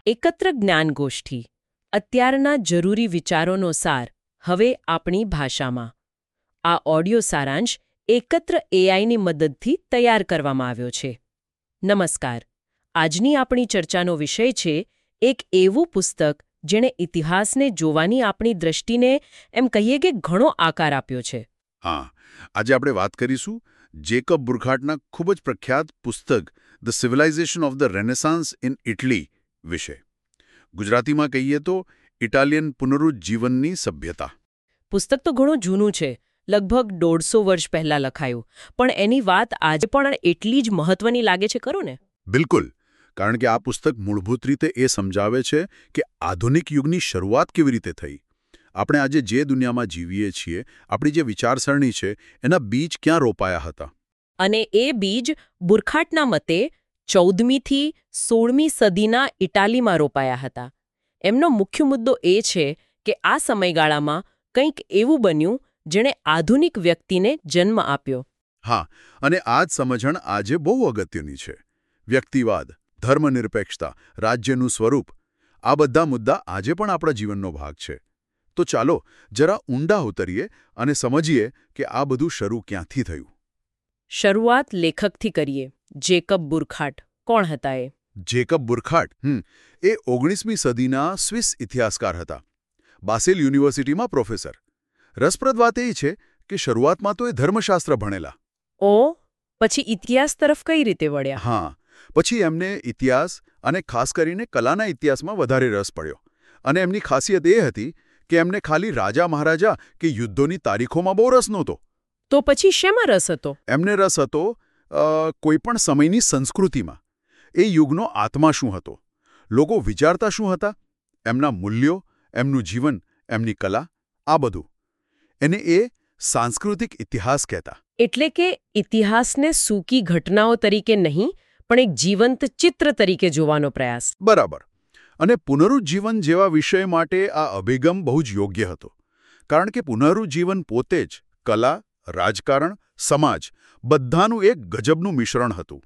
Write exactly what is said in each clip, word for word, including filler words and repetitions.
એકત્ર જ્ઞાનગોષ્ઠી અત્યારના જરૂરી વિચારોનો સાર હવે આપણી ભાષામાં. આ ઓડિયો સારાંશ એકત્ર એઆઈની મદદથી તૈયાર કરવામાં આવ્યો છે. નમસ્કાર. આજની આપણી ચર્ચાનો વિષય છે એક એવું પુસ્તક જેણે ઇતિહાસને જોવાની આપણી દ્રષ્ટિને એમ કહીએ કે ઘણો આકાર આપ્યો છે. હા, આજે આપણે વાત કરીશું જેકબ બુર્ખાર્ટના ખૂબ જ પ્રખ્યાત પુસ્તક the civilisation of the Renaissance in Italy વિશે. ગુજરાતીમાં કહીએ તો ઇટાલિયન પુનરુજ્જીવનની સભ્યતા. પુસ્તક તો ઘણું જૂનું છે, લગભગ દોઢસો વર્ષ પહેલાં લખાયું, પણ એની વાત આજે પણ એટલી જ મહત્વની લાગે છે, ખરું ને? બિલકુલ, કારણ કે આ પુસ્તક મૂળભૂત રીતે એ સમજાવે છે કે આધુનિક યુગની શરૂઆત કેવી રીતે થઈ. આપણે આજે જે દુનિયામાં જીવીએ છીએ, આપણી જે વિચારસરણી છે, એના બીજ ક્યાં રોપાયા હતા. અને એ બીજ બુર્ખાર્ટના મતે ચૌદમીથી સોળમી સદીના ઇટાલીમાં રોપાયા હતા. એમનો મુખ્ય મુદ્દો એ છે કે આ સમયગાળામાં કંઈક એવું બન્યું જેણે આધુનિક વ્યક્તિને જન્મ આપ્યો. હા, અને આ જ સમજણ આજે બહુ અગત્યની છે. વ્યક્તિવાદ, ધર્મનિરપેક્ષતા, રાજ્યનું સ્વરૂપ, આ બધા મુદ્દા આજે પણ આપણા જીવનનો ભાગ છે. તો ચાલો જરા ઊંડા ઉતરીએ અને સમજીએ કે આ બધું શરૂ ક્યાંથી થયું. શરૂઆત લેખકથી કરીએ. જેકબ બુર્ખાર્ટ કોણ હતા એ? જેકબ બુર્ખાર્ટ હમ એ ઓગણીસમી સદીના સ્વિસ ઇતિહાસકાર હતા. બાસેલ યુનિવર્સિટીમાં પ્રોફેસર. રસપ્રદ વાત એ છે કે શરૂઆતમાં તો એ ધર્મશાસ્ત્ર ભણેલા. ઓ, પછી ઇતિહાસ તરફ કઈ રીતે વળ્યા? હા, પછી એમને ઇતિહાસ અને ખાસ કરીને કલાના ઇતિહાસમાં વધારે રસ પડ્યો. અને એમની ખાસિયત એ હતી કે એમને ખાલી રાજા મહારાજા કે યુદ્ધોની તારીખોમાં બહુ રસ નહોતો. તો પછી શેમાં રસ હતો? એમને રસ હતો કોઈપણ સમયની સંસ્કૃતિમાં. એ યુગનો આત્મા શું હતો, લોકો વિચારતા શું હતા, એમના મૂલ્યો, એમનું જીવન, એમની કલા, આ બધું. એને એ સાંસ્કૃતિક ઇતિહાસ કહેતા. એટલે કે ઇતિહાસને સૂકી ઘટનાઓ તરીકે નહીં, પણ એક જીવંત ચિત્ર તરીકે જોવાનો પ્રયાસ. બરાબર. અને પુનરુજ્જીવન જેવા વિષય માટે આ અભિગમ બહુ જ યોગ્ય હતો. કારણ કે પુનરુજ્જીવન પોતે જ કલા, રાજકારણ, સમાજ બધાનું એક ગજબનું મિશ્રણ હતું.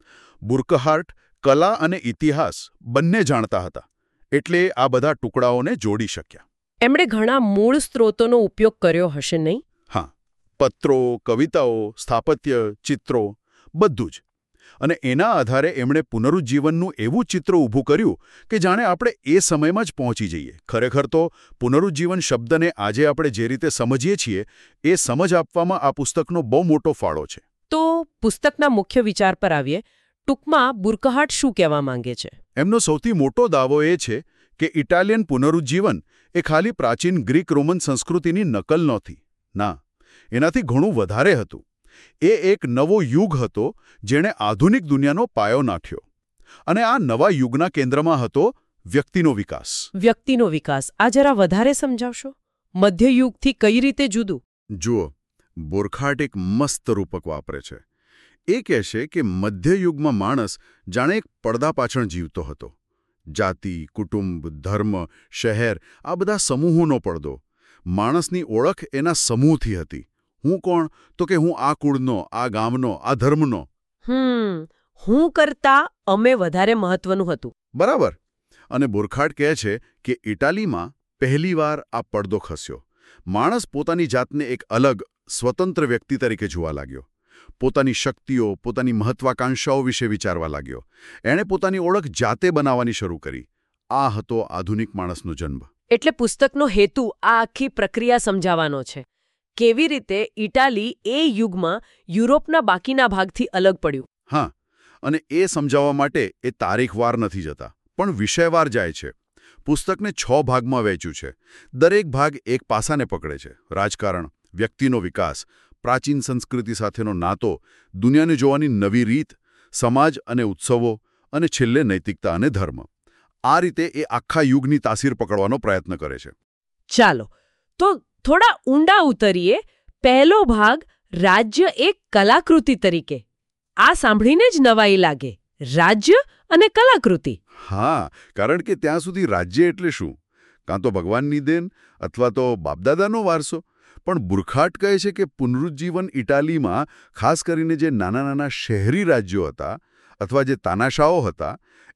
બુર્ખાર્ટ કલા અને ઇતિહાસ બંને જાણતા હતા, એટલે આ બધા ટુકડાઓને જોડી શક્યા. એમણે ઘણા મૂળ સ્ત્રોતોનો ઉપયોગ કર્યો હશે, નહીં? હા, પત્રો, કવિતાઓ, સ્થાપત્ય, ચિત્રો, બધું જ. અને એના આધારે એમણે પુનરુજ્જીવનનું એવું ચિત્ર ઊભું કર્યું કે જાણે આપણે એ સમયમાં જ પહોંચી જઈએ. ખરેખર તો પુનરુજ્જીવન શબ્દને આજે આપણે જે રીતે સમજીએ છીએ એ સમજ આપવામાં આ પુસ્તકનો બહુ મોટો ફાળો છે. તો પુસ્તકના મુખ્ય વિચાર પર આવીએ. ટૂંકમાં બુર્ખાર્ટ શું કહેવા માંગે છે? એમનો સૌથી મોટો દાવો એ છે કે ઇટાલિયન પુનરુજ્જીવન એ ખાલી પ્રાચીન ગ્રીક રોમન સંસ્કૃતિની નકલ નહોતી. ના, એનાથી ઘણું વધારે હતું. એ એક નવો યુગ હતો જેણે આધુનિક દુનિયાનો પાયો નાખ્યો. અને આ નવા યુગના કેન્દ્રમાં હતો વ્યક્તિનો વિકાસ. વ્યક્તિનો વિકાસ, આ જરા વધારે સમજાવશો? મધ્યયુગથી કઈ રીતે જુદું? જુઓ, બુર્ખાર્ટ એક મસ્ત રૂપક વાપરે છે. એ કહેશે કે મધ્યયુગમાં માણસ જાણે એક પડદા પાછળ જીવતો હતો. જાતિ, કુટુંબ, ધર્મ, શહેર, આ બધા સમૂહોનો પડદો. માણસની ઓળખ એના સમૂહથી હતી. હું કોણ? તો કે હું આ કુળનો, આ ગામનો, આ ધર્મનો. હમ હું કરતા અમે વધારે મહત્વનું હતું. બરાબર. અને બુર્ખાર્ટ કહે છે કે ઇટાલીમાં પહેલીવાર આ પડદો ખસ્યો. માણસ પોતાની જાતને એક અલગ, સ્વતંત્ર વ્યક્તિ તરીકે જોવા લાગ્યો. પોતાની શક્તિઓ, પોતાની મહત્વાકાંક્ષાઓ વિશે વિચારવા લાગ્યો. એણે પોતાની ઓળખ જાતે બનાવવાની શરૂ કરી. આ હતો આધુનિક માણસનો જન્મ. એટલે પુસ્તકનો હેતુ આ આખી પ્રક્રિયા સમજાવવાનો છે. કેવી રીતે ઇટાલી એ યુગમાં યુરોપના બાકીના ભાગથી અલગ પડ્યું. હા, અને એ સમજાવવા માટે એ તારીખવાર નથી જતા, પણ વિષયવાર જાય છે. પુસ્તકને છ ભાગમાં વહેંચ્યું છે. દરેક ભાગ એક પાસાને પકડે છે. રાજકારણ, વ્યક્તિનો વિકાસ, પ્રાચીન સંસ્કૃતિ સાથેનો નાતો, દુનિયાને જોવાની નવી રીત, સમાજ અને ઉત્સવો, અને છેલ્લે નૈતિકતા અને ધર્મ. આ રીતે એ આખા યુગની તાસીર પકડવાનો પ્રયત્ન કરે છે. ચાલો તો થોડા ઊંડા ઉતરીએ. પહેલો ભાગ, રાજ્ય એક કલાકૃતિ તરીકે. આ સાંભળીને જ નવાઈ લાગે. રાજ્ય અને કલાકૃતિ. હા, કારણ કે ત્યાં સુધી રાજ્ય એટલે શું? કાં તો ભગવાનની દેન અથવા તો બાપદાદાનો વારસો. પણ બુર્ખાર્ટ કહે છે કે પુનરુજ્જીવન ઇટાલીમાં ખાસ કરીને જે નાના નાના શહેરી રાજ્યો હતા અથવા જે તાનાશાઓ હતા,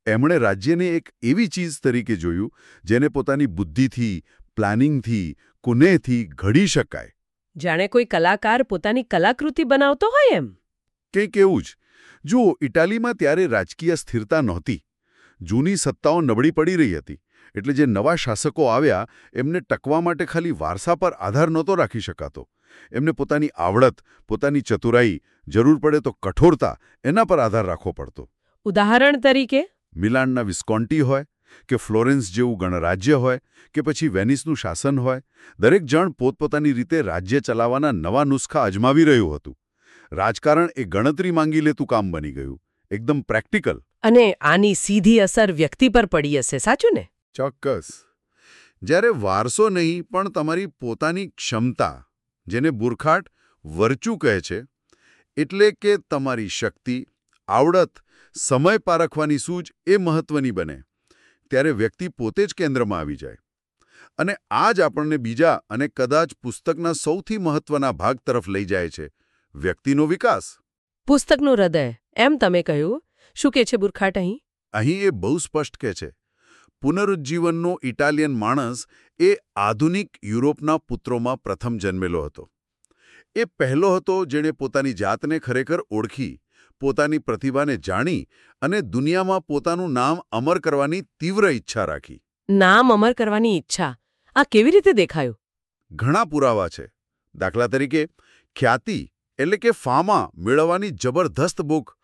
એમણે રાજ્યને એક એવી ચીજ તરીકે જોયું જેને પોતાની બુદ્ધિથી, પ્લાનિંગથી, કુનેહથી ઘડી શકાય. જાણે કોઈ કલાકાર પોતાની કલાકૃતિ બનાવતો હોય એમ. કંઈક એવું જ. જુઓ, ઇટાલીમાં ત્યારે રાજકીય સ્થિરતા નહોતી. જૂની સત્તાઓ નબળી પડી રહી હતી. એટલે જે નવા શાસકો આવ્યા એમને ટકવા માટે ખાલી વારસા પર આધાર નહોતો રાખી શકાતો. એમને પોતાની આવડત, પોતાની ચતુરાઈ, જરૂર પડે તો કઠોરતા એના પર આધાર રાખવો પડતો. ઉદાહરણ તરીકે મિલાનના વિસ્કોન્ટી હોય કે ફ્લોરેન્સ જેવું ગણરાજ્ય હોય કે પછી વેનિસનું શાસન હોય, દરેક જણ પોતપોતાની રીતે રાજ્ય ચલાવવાના નવા નુસ્ખા અજમાવી રહ્યું હતું. રાજકારણ એ ગણતરી માંગી લેતું કામ બની ગયું, એકદમ પ્રેક્ટિકલ. અને આની સીધી અસર વ્યક્તિ પર પડી હશે, સાચું ને? ચોક્કસ. જ્યારે વારસો નહીં પણ તમારી પોતાની ક્ષમતા, જેને બુરખાટ વર્ચુ કહે છે, એટલે કે તમારી શક્તિ, આવડત, સમય પારખવાની સૂઝ એ મહત્વની બને, ત્યારે વ્યક્તિ પોતે જ કેન્દ્રમાં આવી જાય. અને આ જ આપણને બીજા અને કદાચ પુસ્તકના સૌથી મહત્વના ભાગ તરફ લઈ જાય છે, વ્યક્તિનો વિકાસ. પુસ્તકનું હૃદય એમ તમે કહ્યું. શું કે છે બુરખાટ અહીં? અહીં એ બહુ સ્પષ્ટ કહે છે. પુનરુજ્જીવનનો ઇટાલિયન માણસ એ આધુનિક યુરોપના પુત્રોમાં પ્રથમ જન્મેલો હતો. એ પહેલો હતો જેણે પોતાની જાતને ખરેખર ઓળખી, પોતાની પ્રતિભાને જાણી અને દુનિયામાં પોતાનું નામ અમર કરવાની તીવ્ર ઈચ્છા રાખી. નામ અમર કરવાની ઈચ્છા આ કેવી રીતે દેખાયું? ઘણા પુરાવા છે. દાખલા તરીકે ખ્યાતિ એટલે કે ફામા મેળવવાની જબરદસ્ત ભૂખ.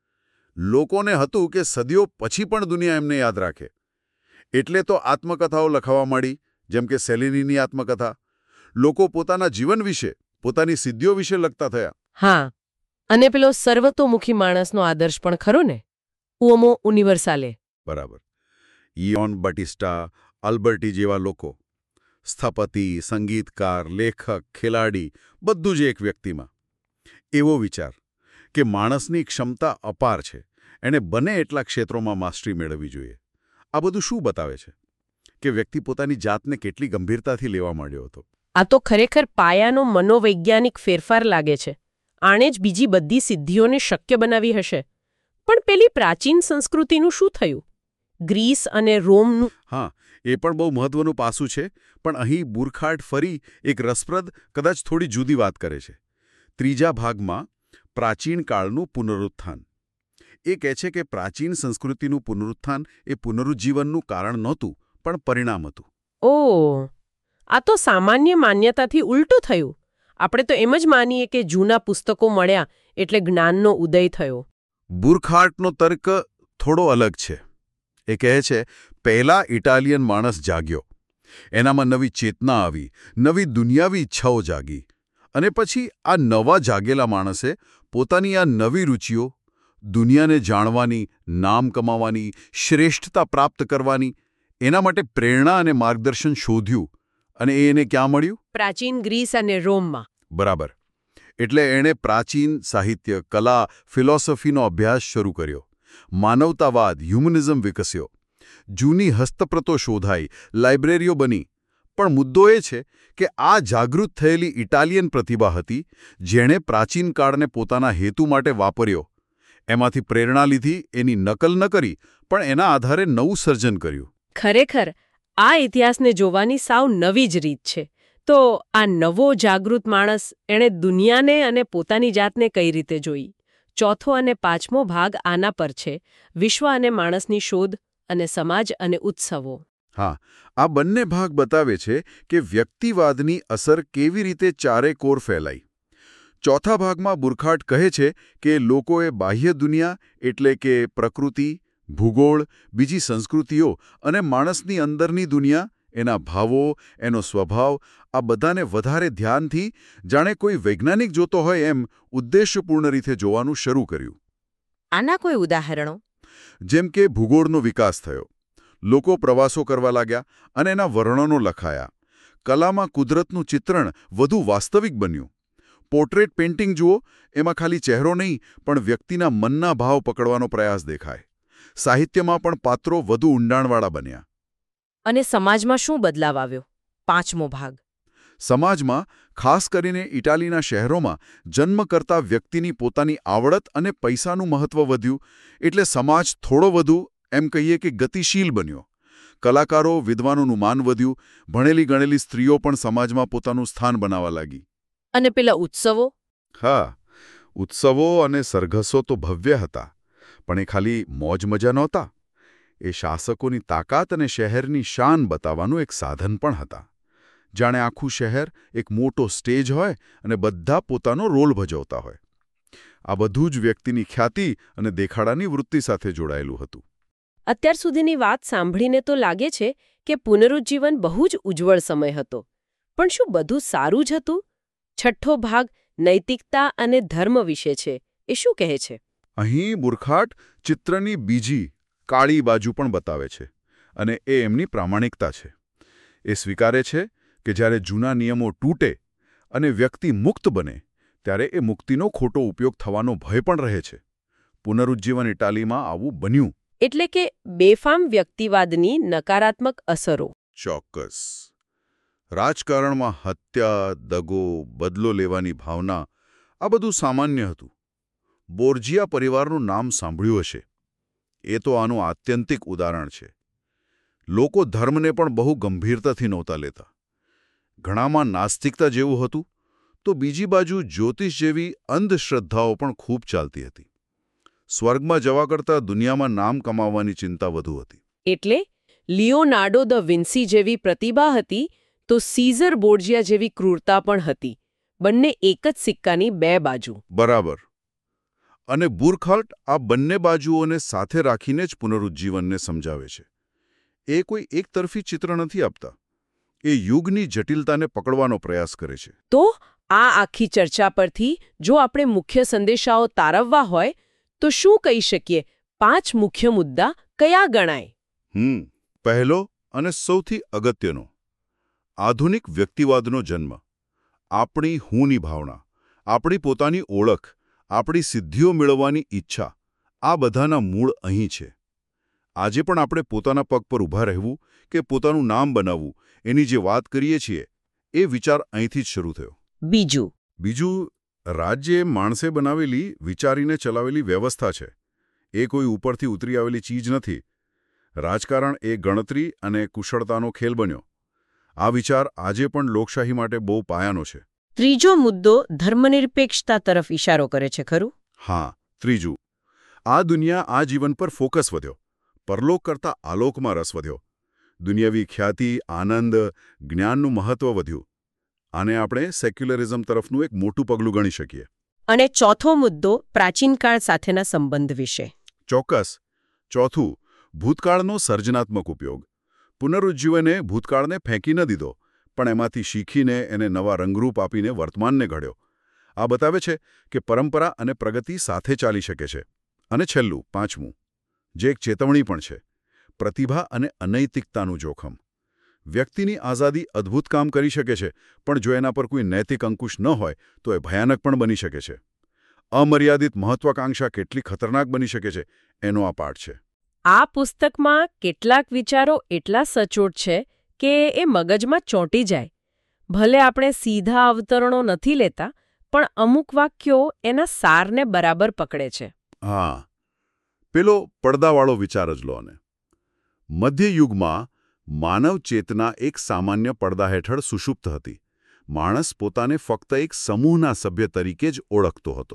લોકોને હતું કે સદીઓ પછી પણ દુનિયા એમને યાદ રાખે. એટલે તો આત્મકથાઓ લખાવા માંડી, જેમ કે સેલિનીની આત્મકથા. લોકો પોતાના જીવન વિશે, પોતાની સિદ્ધિઓ વિશે લખતા થયા. હા, અને પેલો સર્વતોમુખી માણસનો આદર્શ પણ ખરો ને, ઉઓમો યુનિવર્સાલે. બરાબર. ઇયોન બટિસ્ટા, આલ્બર્ટી જેવા લોકો. સ્થપતિ, સંગીતકાર, લેખક, ખેલાડી, બધું જ એક વ્યક્તિમાં. એવો વિચાર કે માણસની ક્ષમતા અપાર છે, એણે બને એટલા ક્ષેત્રોમાં માસ્ટરી મેળવવી જોઈએ. આ બધું શું બતાવે છે? કે વ્યક્તિ પોતાની જાતને કેટલી ગંભીરતાથી લેવા માંડ્યો હતો. આ તો ખરેખર પાયાનો મનોવૈજ્ઞાનિક ફેરફાર લાગે છે. આણે જ બીજી બધી સિદ્ધિઓને શક્ય બનાવી હશે. પણ પેલી પ્રાચીન સંસ્કૃતિનું શું થયું? ગ્રીસ અને રોમનું? હા, એ પણ બહુ મહત્વનું પાસું છે. પણ અહીં બુરખાટ ફરી એક રસપ્રદ, કદાચ થોડી જુદી વાત કરે છે. ત્રીજા ભાગમાં પ્રાચીન કાળનું પુનરુત્થાન. એ કહે છે કે પ્રાચીન સંસ્કૃતિનું પુનરુત્થાન એ પુનરુજ્જીવનનું કારણ નહોતું, પણ પરિણામ હતું. ઓહ, આ તો સામાન્ય માન્યતાથી ઉલટું થયું. આપણે તો એમ જ માનીએ કે જૂના પુસ્તકો મળ્યા એટલે જ્ઞાનનો ઉદય થયો. બુરખાટનો તર્ક થોડો અલગ છે. એ કહે છે પહેલા ઇટાલિયન માણસ જાગ્યો, એનામાં નવી ચેતના આવી, નવી દુનિયાવી ઈચ્છાઓ જાગી. અને પછી આ નવા જાગેલા માણસે પોતાની આ નવી રુચિઓ, દુનિયાને જાણવાની, નામ કમાવાની, શ્રેષ્ઠતા પ્રાપ્ત કરવાની, એના માટે પ્રેરણા અને માર્ગદર્શન શોધ્યું. અને એ એને ક્યાં મળ્યું? પ્રાચીન ગ્રીસ અને રોમમાં. બરાબર. એટલે એણે પ્રાચીન સાહિત્ય, કલા, ફિલોસોફીનો અભ્યાસ શરૂ કર્યો. માનવતાવાદ, હ્યુમનિઝમ વિકસ્યો. જૂની હસ્તપ્રતો શોધાઈ, લાઇબ્રેરીઓ બની. પણ મુદ્દો એ છે કે આ જાગૃત થયેલી ઇટાલિયન પ્રતિભા હતી, જેણે પ્રાચીન કાળને પોતાના હેતુ માટે વાપર્યો. એમાંથી પ્રેરણા લીધી, એની નકલ ન કરી, પણ એના આધારે નવું સર્જન કર્યું. ખરેખર આ ઇતિહાસને જોવાની સાવ નવી જ રીત છે. તો આ નવો જાગૃત માણસ એણે દુનિયાને અને પોતાની જાતને કઈ રીતે જોઈ? ચોથો અને પાંચમો ભાગ આના પર છે. વિશ્વ અને માણસની શોધ અને સમાજ અને ઉત્સવો. હા, આ બંને ભાગ બતાવે છે કે વ્યક્તિવાદની અસર કેવી રીતે ચારે કોર ફેલાઈ. ચોથા ભાગમાં બુરખાટ કહે છે કે લોકોએ બાહ્ય દુનિયા એટલે કે પ્રકૃતિ, ભૂગોળ, બીજી સંસ્કૃતિઓ અને માણસની અંદરની દુનિયા, એના ભાવો, એનો સ્વભાવ, આ બધાને વધારે ધ્યાનથી, જાણે કોઈ વૈજ્ઞાનિક જોતો હોય એમ ઉદ્દેશ્યપૂર્ણ રીતે જોવાનું શરૂ કર્યું. આના કોઈ ઉદાહરણો? જેમ કે ભૂગોળનો વિકાસ થયો. લોકો પ્રવાસો કરવા લાગ્યા અને એના વર્ણનો લખાયા. કલામાં કુદરતનું ચિત્રણ વધુ વાસ્તવિક બન્યું. પોર્ટ્રેટ પેઇન્ટિંગ જુઓ, એમાં ખાલી ચહેરો નહીં પણ વ્યક્તિના મનના ભાવ પકડવાનો પ્રયાસ દેખાય. સાહિત્યમાં પણ પાત્રો વધુ ઊંડાણવાળા બન્યા. અને સમાજમાં શું બદલાવ આવ્યો? પાંચમો ભાગ. સમાજમાં, ખાસ કરીને ઇટાલીના શહેરોમાં, જન્મ કરતા વ્યક્તિની પોતાની આવડત અને પૈસાનું મહત્વ વધ્યું. એટલે સમાજ થોડો વધુ, એમ કહીએ કે ગતિશીલ બન્યો. કલાકારો, વિદ્વાનોનું માન વધ્યું, ભણેલી ગણેલી સ્ત્રીઓ પણ સમાજમાં પોતાનું સ્થાન બનાવવા લાગી. અને પેલા ઉત્સવો? હા, ઉત્સવો અને સરઘસો તો ભવ્ય હતા, પણ એ ખાલી મોજ મજા નહોતા. એ શાસકોની તાકાત અને શહેરની શાન બતાવવાનું એક સાધન પણ હતા. જાણે આખું શહેર એક મોટો સ્ટેજ હોય અને બધા પોતાનો રોલ ભજવતા હોય. આ બધું જ વ્યક્તિની ખ્યાતિ અને દેખાડાની વૃત્તિ સાથે જોડાયેલું હતું. અત્યાર સુધીની વાત સાંભળીને તો લાગે છે કે પુનરુજ્જીવન બહુ જ ઉજ્જવળ સમય હતો. પણ શું બધું સારું જ હતું? છઠ્ઠો ભાગ નૈતિકતા અને ધર્મ વિશે છે. એ શું કહે છે? અહીં બુરખાટ ચિત્રની બીજી કાળી બાજુ પણ બતાવે છે, અને એ એમની પ્રામાણિકતા છે. એ સ્વીકારે છે કે જ્યારે જૂના નિયમો તૂટે અને વ્યક્તિ મુક્ત બને ત્યારે એ મુક્તિનો ખોટો ઉપયોગ થવાનો ભય પણ રહે છે. પુનરુજ્જીવન ઇટાલીમાં આવું બન્યું. એટલે કે બેફામ વ્યક્તિવાદની નકારાત્મક અસરો. ચોક્કસ. રાજકારણમાં હત્યા, દગો, બદલો લેવાની ભાવના, આ બધું સામાન્ય હતું. બોર્જિયા પરિવારનું નામ સાંભળ્યું હશે. એ તો આનું આત્યંતિક ઉદાહરણ છે. લોકો ધર્મને પણ બહુ ગંભીરતાથી નહોતા લેતા. ઘણામાં નાસ્તિકતા જેવું હતું, તો બીજી બાજુ જ્યોતિષ જેવી અંધશ્રદ્ધાઓ પણ ખૂબ ચાલતી હતી. સ્વર્ગમાં જવા કરતાં દુનિયામાં નામ કમાવવાની ચિંતા વધુ હતી. એટલે લિયોનાર્ડો દ વિન્સી જેવી પ્રતિભા હતી, તો સીઝર બોર્જિયા જેવી ક્રૂરતા પણ હતી. બંને એક જ સિક્કાની બે બાજુ. બરાબર. અને બુરખાલ્ટ આ બંને બાજુઓને સાથે રાખીને જ પુનરુજ્જીવનને સમજાવે છે. એ કોઈ એકતરફી ચિત્ર નથી આપતા. એ યુગની જટિલતાને પકડવાનો પ્રયાસ કરે છે. તો આ આખી ચર્ચા પરથી જો આપણે મુખ્ય સંદેશાઓ તારવવા હોય તો શું કહી શકીએ? પાંચ મુખ્ય મુદ્દા કયા ગણાય? હમ પહેલો અને સૌથી અગત્યનો, આધુનિક વ્યક્તિવાદનો જન્મ. આપણી હુંની ભાવના, આપણી પોતાની ઓળખ, આપણી સિદ્ધિઓ મેળવવાની ઈચ્છા, આ બધાના મૂળ અહીં છે. આજે પણ આપણે પોતાના પગ પર ઊભા રહેવું કે પોતાનું નામ બનાવવું, એની જે વાત કરીએ છીએ, એ વિચાર અહીંથી જ શરૂ થયો. બીજું બીજું રાજ્ય એ માણસે બનાવેલી, વિચારીને ચલાવેલી વ્યવસ્થા છે. એ કોઈ ઉપરથી ઉતરી આવેલી ચીજ નથી. રાજકારણ એ ગણતરી અને કુશળતાનો ખેલ બન્યો. આ વિચાર આજે પણ લોકશાહી માટે બહુ પાયાનો છે. ત્રીજો મુદ્દો ધર્મનિરપેક્ષતા તરફ ઇશારો કરે છે, ખરું? હા, ત્રીજું. આ દુનિયા આ જીવન પર ફોકસ વધ્યો. પરલોક કરતાં આલોકમાં રસ વધ્યો. દુનિયાવી ખ્યાતિ, આનંદ, જ્ઞાનનું મહત્વ વધ્યું. આને આપણે સેક્યુલરિઝમ તરફનું એક મોટું પગલું ગણી શકીએ. અને ચોથો મુદ્દો પ્રાચીનકાળ સાથેના સંબંધ વિશે. ચોક્કસ. ચોથું, ભૂતકાળનો સર્જનાત્મક ઉપયોગ. પુનરુજ્જીવને ભૂતકાળને ફેંકી ન દીધો, પણ એમાંથી શીખીને એને નવા રંગરૂપ આપીને વર્તમાનને ઘડ્યો. આ બતાવે છે કે પરંપરા અને પ્રગતિ સાથે ચાલી શકે છે. અને છેલ્લું, પાંચમું, જે એક ચેતવણી પણ છે, પ્રતિભા અને અનૈતિકતાનું જોખમ. વ્યક્તિની આઝાદી અદ્ભુત કામ કરી શકે છે, પણ જો એના પર કોઈ નૈતિક અંકુશ ન હોય તો એ ભયાનક પણ બની શકે છે. અમર્યાદિત મહત્વાકાંક્ષા કેટલી ખતરનાક બની શકે છે, એનો આ પાઠ છે. આ પુસ્તકમાં કેટલાક વિચારો એટલા સચોટ છે કે એ મગજમાં ચોંટી જાય. ભલે આપણે સીધા અવતરણો નથી લેતા, પણ અમુક વાક્યો એના સારને બરાબર પકડે છે. હા, પેલો પડદાવાળો વિચાર જ લો ને. મધ્યયુગમાં માનવ ચેતના એક સામાન્ય પડદા હેઠળ સુષુપ્ત હતી. માણસ પોતાને ફક્ત એક સમૂહના સભ્ય તરીકે જ ઓળખતો હતો.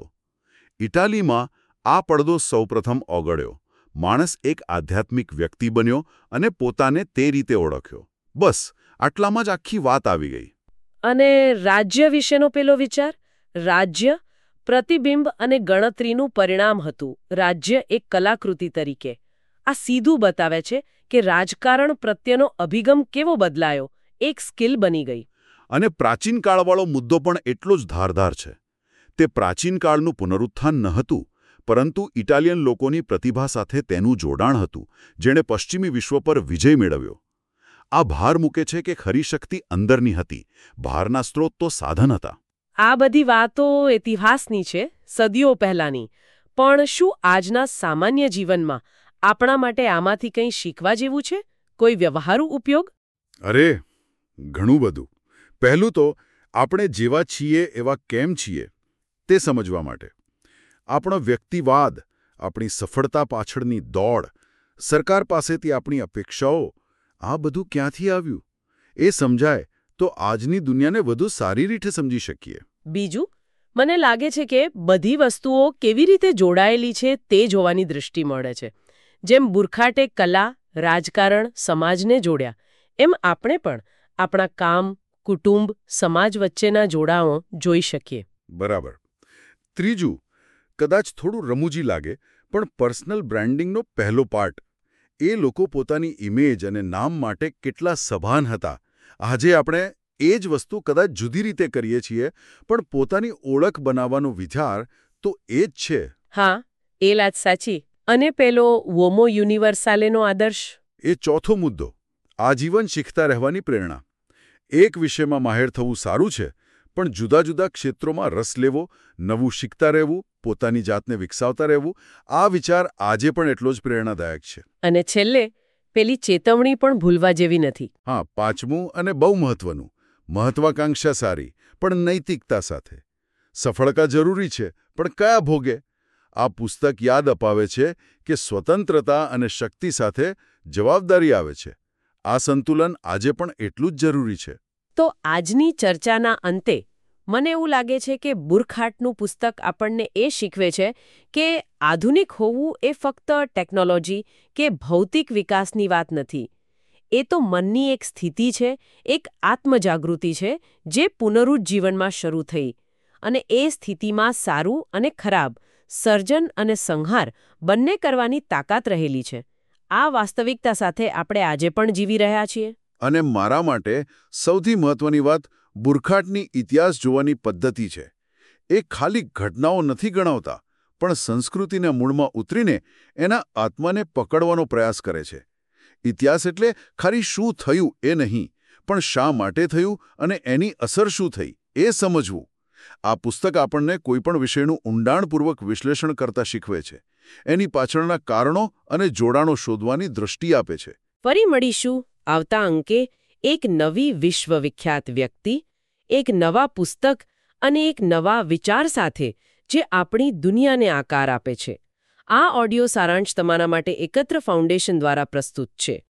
ઇટાલીમાં આ પડદો સૌપ્રથમ ઓગળ્યો. માણસ એક આધ્યાત્મિક વ્યક્તિ બન્યો અને પોતાને તે રીતે ઓળખ્યો. બસ, આટલામાં જ આખી વાત આવી ગઈ. અને રાજ્ય વિશેનો પેલો વિચાર? રાજ્ય પ્રતિબિંબ અને ગણતરીનું પરિણામ હતું. રાજ્ય એક કલાકૃતિ તરીકે. આ સીધું બતાવે છે કે રાજકારણ પ્રત્યેનો અભિગમ કેવો બદલાયો, એક સ્કિલ બની ગઈ. અને પ્રાચીન કાળવાળો મુદ્દો પણ એટલો જ ધારદાર છે. તે પ્રાચીન કાળનું પુનરુત્થાન ન હતું, પરંતુ ઇટાલિયન લોકોની પ્રતિભા સાથે તેનું જોડાણ હતું, જેણે પશ્ચિમી વિશ્વ પર વિજય મેળવ્યો. આ ભાર મૂકે છે કે ખરી શક્તિ અંદરની હતી, બહારના સ્ત્રોત તો સાધન હતા. આ બધી વાતો ઇતિહાસની છે, સદીઓ પહેલાંની. પણ શું આજના સામાન્ય જીવનમાં આપણા માટે આમાંથી કંઈ શીખવા જેવું છે? કોઈ વ્યવહારુ ઉપયોગ? અરે, ઘણું બધું. પહેલું તો આપણે જેવા છીએ એવા કેમ છીએ તે સમજવા માટે. આપણો વ્યક્તિવાદ, આપણી સફળતા પાછળની દોડ, સરકાર પાસેથી આપણી અપેક્ષાઓ આ બધું ક્યાંથી આવ્યું એ સમજાય તો આજની દુનિયાને વધુ સારી રીતે સમજી શકીએ. બીજું, મને લાગે છે કે બધી વસ્તુઓ કેવી રીતે જોડાયેલી છે તે જોવાની દૃષ્ટિ મળે છે. જેમ બુરખાટે કલા, રાજકારણ, સમાજને જોડ્યા, એમ આપણે પણ આપણા કામ, કુટુંબ, સમાજ વચ્ચેના જોડાણો જોઈ શકીએ. બરાબર. ત્રીજું, કદાચ થોડું રમૂજી લાગે પણ પર્સનલ બ્રાન્ડિંગનો પહેલો પાર્ટ, એ લોકો પોતાની ઇમેજ અને નામ માટે કેટલા સભાન હતા. આજે આપણે એ જ વસ્તુ કદાચ જુદી રીતે કરીએ છીએ, પણ પોતાની ઓળખ બનાવવાનો વિચાર તો એ જ છે. હા, એ વાત સાચી. અને પેલો વોમો યુનિવર્સાલેનો આદર્શ? એ ચોથો મુદ્દો, આજીવન શીખતા રહેવાની પ્રેરણા. એક વિષયમાં માહેર થવું સારું છે, પણ જુદા જુદા ક્ષેત્રોમાં રસ લેવો, નવું શીખતા રહેવું, પોતાની જાતને વિકસાવતા રહેવું, આ વિચાર આજે પણ એટલો જ પ્રેરણાદાયક છે. અને છેલ્લે પેલી ચેતવણી પણ ભૂલવા જેવી નથી. હા, પાંચમું અને બહુ મહત્વનું, મહત્વાકાંક્ષા સારી પણ નૈતિકતા સાથે. સફળતા જરૂરી છે, પણ કયા ભોગે? આ પુસ્તક યાદ અપાવે છે કે સ્વતંત્રતા અને શક્તિ સાથે જવાબદારી આવે છે. આ સંતુલન આજે પણ એટલું જ જરૂરી છે. તો આજની ચર્ચાના અંતે મને એવું લાગે છે કે બુરખાટનું પુસ્તક આપણને એ શીખવે છે કે આધુનિક હોવું એ ફક્ત ટેકનોલોજી કે ભૌતિક વિકાસની વાત નથી. એ તો મનની એક સ્થિતિ છે, એક આત્મજાગૃતિ છે જે પુનરુજ્જીવનમાં શરૂ થઈ. અને એ સ્થિતિમાં સારું અને ખરાબ, સર્જન અને સંહાર બંને કરવાની તાકાત રહેલી છે. આ વાસ્તવિકતા સાથે આપણે આજે પણ જીવી રહ્યા છીએ. અને મારા માટે સૌથી મહત્વની વાત બુરખાટની ઇતિહાસ જોવાની પદ્ધતિ છે. એ ખાલી ઘટનાઓ નથી ગણાવતા, પણ સંસ્કૃતિના મૂળમાં ઉતરીને એના આત્માને પકડવાનો પ્રયાસ કરે છે. ઇતિહાસ એટલે ખાલી શું થયું એ નહીં, પણ શા માટે થયું અને એની અસર શું થઈ એ સમજવું. આ પુસ્તક આપણને કોઈપણ વિષયનું ઊંડાણપૂર્વક વિશ્લેષણ કરતા શીખવે છે. એની પાછળના કારણો અને જોડાણો શોધવાની દૃષ્ટિ આપે છે. ફરી મળીશું આવતા અંકે એક નવી વિશ્વવિખ્યાત વ્યક્તિ, એક નવા પુસ્તક અને એક નવા વિચાર સાથે જે આપણી દુનિયાને આકાર આપે છે. આ ઓડિયો સારાંશ તમારા માટે એકત્ર ફાઉન્ડેશન દ્વારા પ્રસ્તુત છે.